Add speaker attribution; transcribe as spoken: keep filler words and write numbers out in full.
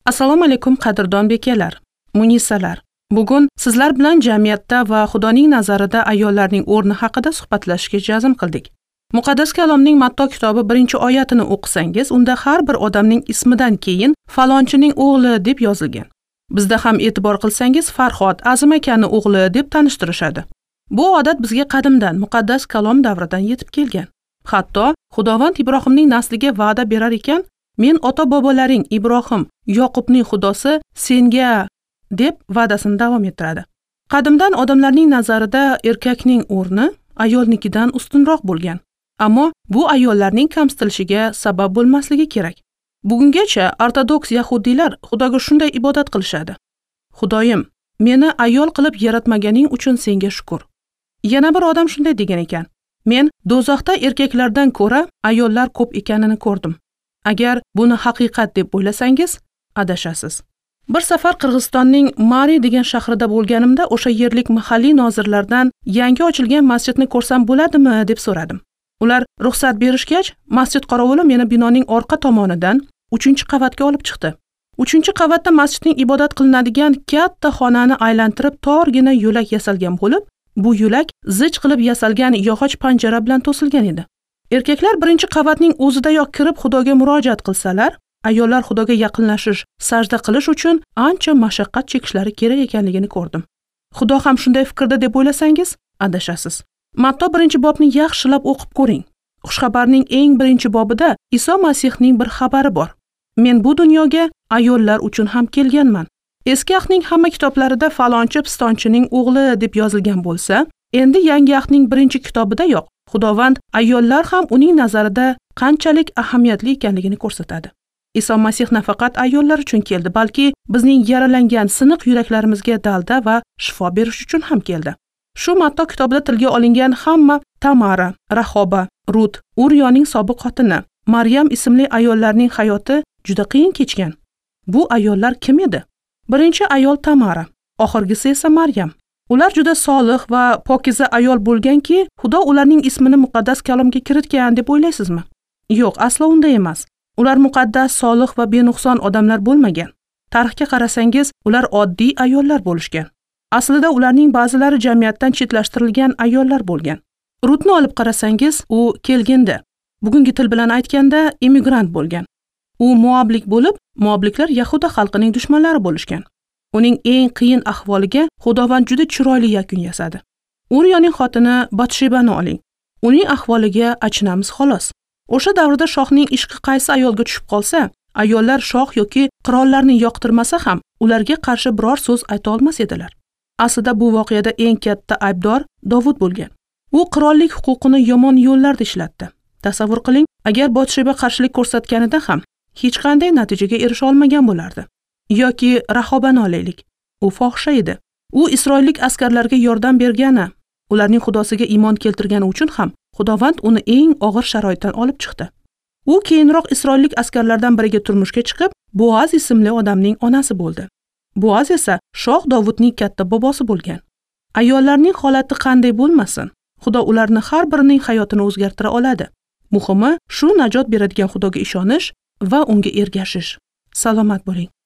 Speaker 1: Assalomu alaykum qadrdon bekalar, munisalar. Bugun sizlar bilan jamiyatda va Xudoning nazarida ayollarning o'rni haqida suhbatlashishga jazm qildik. Muqaddas kalomning Matto kitobi birinchi oyatini o'qisangiz, unda har bir odamning ismidan keyin falonchining o'g'li deb yozilgan. Bizda ham e'tibor qilsangiz, Farhod Azim akaning o'g'li deb tanishtirishadi. Bu odat bizga qadimdan muqaddas kalom davridan yetib kelgan. Hatto Xudovand Ibrohimning nasliga va'da berar ekan, men ota-bobolaring Ibrohim, Yoqubning Xudosi senga deb va'dasini davom ettiradi. Qadimdan odamlarning nazarida erkakning o'rni ayolnikidan ustunroq bo'lgan. Ammo bu ayollarning kamsitilishiga sabab bo'lmasligi kerak. Bugungacha ortodoks yahudiylar Xudoga shunday ibodat qilishadi. Xudoyim, meni ayol qilib yaratmaganing uchun senga shukr. Yana bir odam shunday degan ekan: men do'zaxda erkaklardan ko'ra ayollar ko'p ekanini ko'rdim. Agar buni haqiqat deb o'ylasangiz, adashasiz. Bir safar Qirg'izistonning Mari degan shahrida bo'lganimda, o'sha yerlik mahalliy nozirlardan yangi ochilgan masjidni ko'rsam bo'ladimi deb so'radim. Ular ruxsat berishgach, masjid qorovuli meni binoning orqa tomonidan uchinchi qavatga olib chiqdi. uchinchi qavatda masjidning ibodat qilinadigan katta xonani aylantirib torgina yo'lak yasalgan bo'lib, bu yo'lak zich qilib yasalgan yog'och panjara bilan to'silgan edi. Erkaklar birinchi qavatning o'zidayoq kirib Xudoga murojaat qilsalar, ayollar Xudoga yaqinlashish, sajda qilish uchun ancha mashaqqat chekishlari kerak ekanligini ko'rdim. Xudo ham shunday fikrda deb o'ylasangiz, adashasiz. Matto birinchi bobni yaxshilab o'qib ko'ring. Xushxabarning eng birinchi bobida Iso Masihning bir xabari bor. Men bu dunyoga ayollar uchun ham kelganman. Eski ahdning hamma kitoblarida falonchi pistonchining o'g'li deb yozilgan bo'lsa, endi yangi ahdning birinchi kitobida yo'q. Xudovand ayollar ham uning nazarida qanchalik ahamiyatli ekanligini ko'rsatadi. Iso Masih nafaqat ayollar uchun keldi, balki bizning yaralangan siniq yuraklarimizga dalda va shifo berish uchun ham keldi. Shu Matto kitobida tilga olingan hamma Tamara, Rahoba, Rut, Uryoning sobiq xotini, Maryam ismli ayollarning hayoti juda qiyin kechgan. Bu ayollar kim edi? Birinchi ayol Tamara, oxirgisi esa Maryam. Ular juda solih va pokiza ayol bo'lganki, Xudo ularning ismini muqaddas kalomga kiritgan deb o'ylaysizmi? Yo'q, aslo unday emas. Ular muqaddas, solih va benuqson odamlar bo'lmagan. Tarixga qarasangiz, ular oddiy ayollar bo'lishgan. Aslida ularning ba'zilari jamiyatdan chetlashtirilgan ayollar bo'lgan. Rutni olib qarasangiz, u kelgindi. Bugungi til bilan aytganda, immigrant bo'lgan. U muoblik bo'lib, muobliklar Yahuda xalqining dushmanlari bo'lishgan. Uning eng qiyin ahvoliga Xudovand juda chiroyli yakun yasadi. Uryoning xotini Batshebani oling. Uning ahvoliga achinamiz xolos. O'sha davrda shohning ishqi qaysi ayolga tushib qolsa, ayollar shoh yoki qirollarni yoqtirmasa ham ularga qarshi biror so'z ayta olmas edilar. Aslida bu voqeada eng katta aybdor Dovud bo'lgan. U qirollik huquqini yomon yo'llarda ishlatdi. Tasavvur qiling, agar Batsheba qarshilik ko'rsatganida ham hech qanday natijaga erisha olmagan bo'lardi. Yoki Rahobani olaylik. U fohisha edi. U Isroillik askarlarga yordam bergani, ularning xudosiga iymon keltirgani uchun ham Xudovand uni eng og'ir sharoitdan olib chiqdi. U keyinroq Isroillik askarlardan biriga turmushga chiqib, Boaz ismli odamning onasi bo'ldi. Boaz esa shoh Dovudning katta bobosi bo'lgan. Ayollarning holati qanday bo'lmasin, Xudo ularni har birining hayotini o'zgartira oladi. Muhimi, shu najot beradigan Xudoga ishonish va unga ergashish. Salomat bo'ling.